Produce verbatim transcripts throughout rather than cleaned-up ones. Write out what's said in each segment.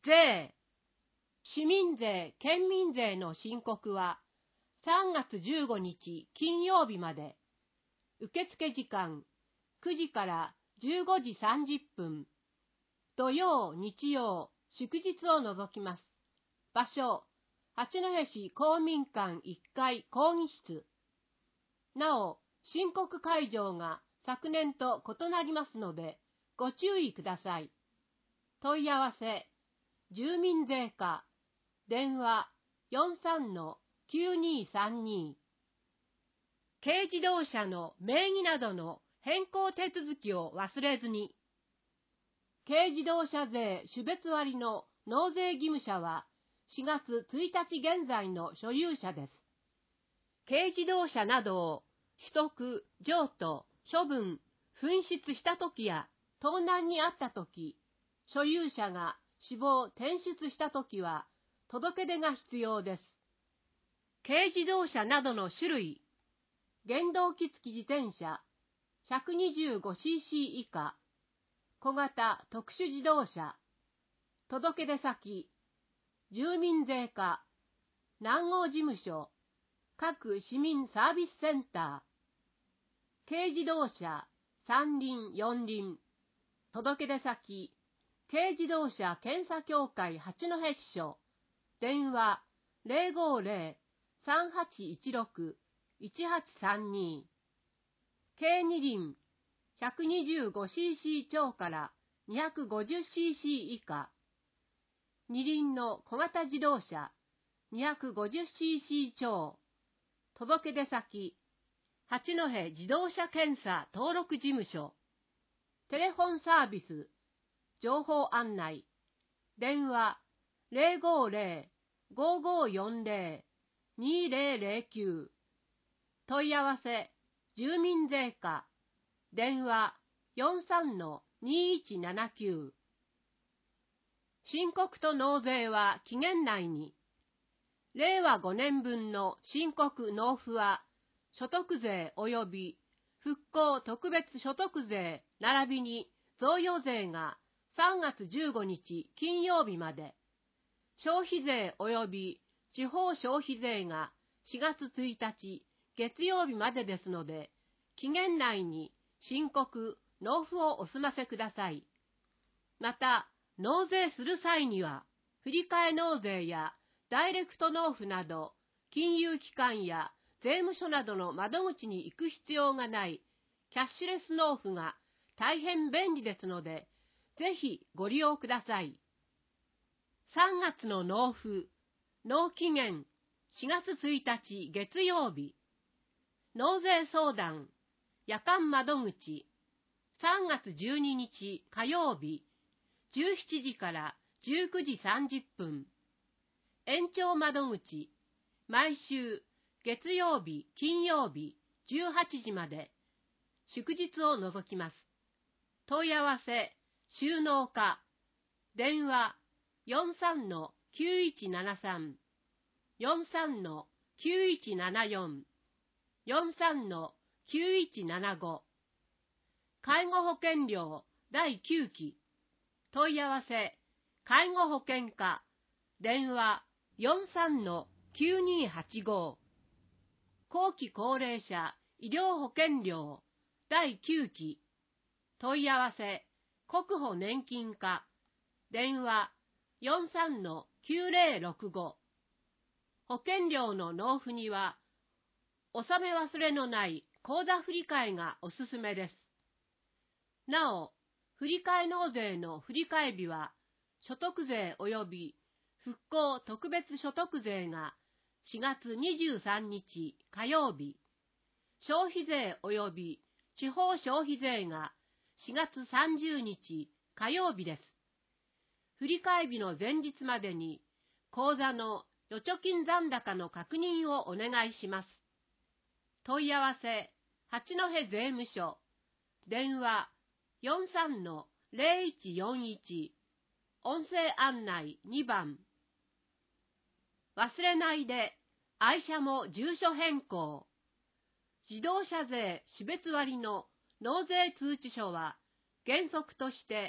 税、市民税、県民税の申告はさんがつじゅうごにち金曜日まで。受付時間くじからじゅうごじさんじゅっぷん。土曜、日曜、祝日を除きます。場所、八戸市公民館いっかい講義室。なお、申告会場が昨年と異なりますので、ご注意ください。問い合わせ、住民税課、電話 よんさんのきゅうにさんに。軽自動車の名義などの変更手続きを忘れずに。軽自動車税種別割の納税義務者はしがつついたち現在の所有者です。軽自動車などを取得、譲渡、処分、紛失したときや盗難にあったとき、所有者が死亡・転出したときは届け出が必要です。軽自動車などの種類、原動機付き自転車 ひゃくにじゅうごシーシー 以下、小型特殊自動車、届出先、住民税課、南郷事務所、各市民サービスセンター、軽自動車、三輪、四輪、届出先、軽自動車検査協会八戸支所、電話ゼロごゼロ さんはちいちろく いちはちさんに。軽二輪 ひゃくにじゅうごシーシー 超から にひゃくごじゅうシーシー 以下。二輪の小型自動車 にひゃくごじゅうシーシー 超。届出先、八戸自動車検査登録事務所。テレフォンサービス、情報案内。電話ゼロごゼロ ごごよんゼロ にゼロゼロきゅう。問い合わせ、住民税課。電話よんさんのにいちななきゅう。申告と納税は期限内に。れいわごねんぶんの申告納付は、所得税及び復興特別所得税並びに贈与税がさんがつじゅうごにち金曜日まで、消費税及び地方消費税がしがつついたち月曜日までですので、期限内に申告・納付をお済ませください。また、納税する際には、振替納税やダイレクト納付など、金融機関や税務署などの窓口に行く必要がないキャッシュレス納付が大変便利ですので、ぜひご利用ください。さんがつの納付、納期限しがつついたち月曜日、納税相談、夜間窓口、さんがつじゅうににち火曜日、じゅうしちじからじゅうくじさんじゅっぷん。延長窓口、毎週月曜日、金曜日、じゅうはちじまで、祝日を除きます。問い合わせ、収納課、電話よんさんのきゅういちななさん、よんさんのきゅういちななよん、よんさんのきゅういちななご。介護保険料だいきゅうき。問い合わせ、介護保険課、電話よんさんのきゅうにはちご。後期高齢者医療保険料だいきゅうき。問い合わせ、国保年金課、電話よんさんのきゅうゼロろくご。保険料の納付には、納め忘れのない口座振替がおすすめです。なお、振替納税の振替日は、所得税及び復興特別所得税がしがつにじゅうさんにち火曜日、消費税及び地方消費税がしがつさんじゅうにち火曜日です。振替日の前日までに口座の預貯金残高の確認をお願いします。問い合わせ、八戸税務署、電話よんさんのゼロいちよんいち、音声案内にばん。忘れないで、愛車も住所変更。自動車税種別割の納税通知書は、原則として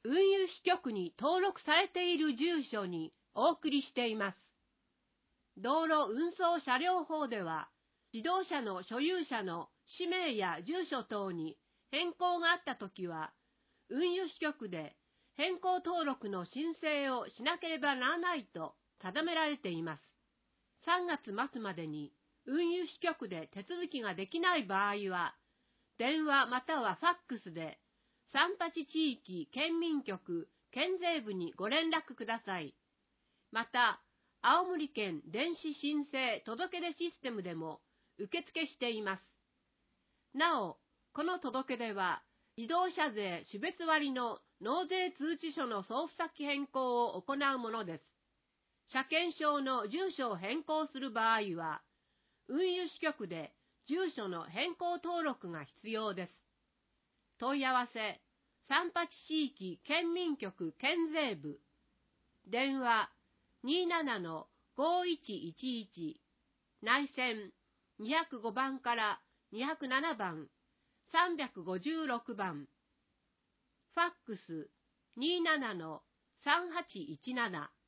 運輸支局に登録されている住所にお送りしています。道路運送車両法では、自動車の所有者の氏名や住所等に変更があったときは、運輸支局で変更登録の申請をしなければならないと定められています。さんがつ末までに運輸支局で手続きができない場合は、電話またはファックスで三八地域県民局県税部にご連絡ください。また、青森県電子申請届出システムでも受付しています。なお、この届出は、自動車税種別割の納税通知書の送付先変更を行うものです。車検証の住所を変更する場合は、運輸支局で住所の変更登録が必要です。問い合わせ、三八地域県民局県税部。電話、にじゅうななのごいちいちいち。内線、にひゃくごばんからにひゃくななばん、さんびゃくごじゅうろくばん。ファックス、にじゅうななのさんはちいちなな。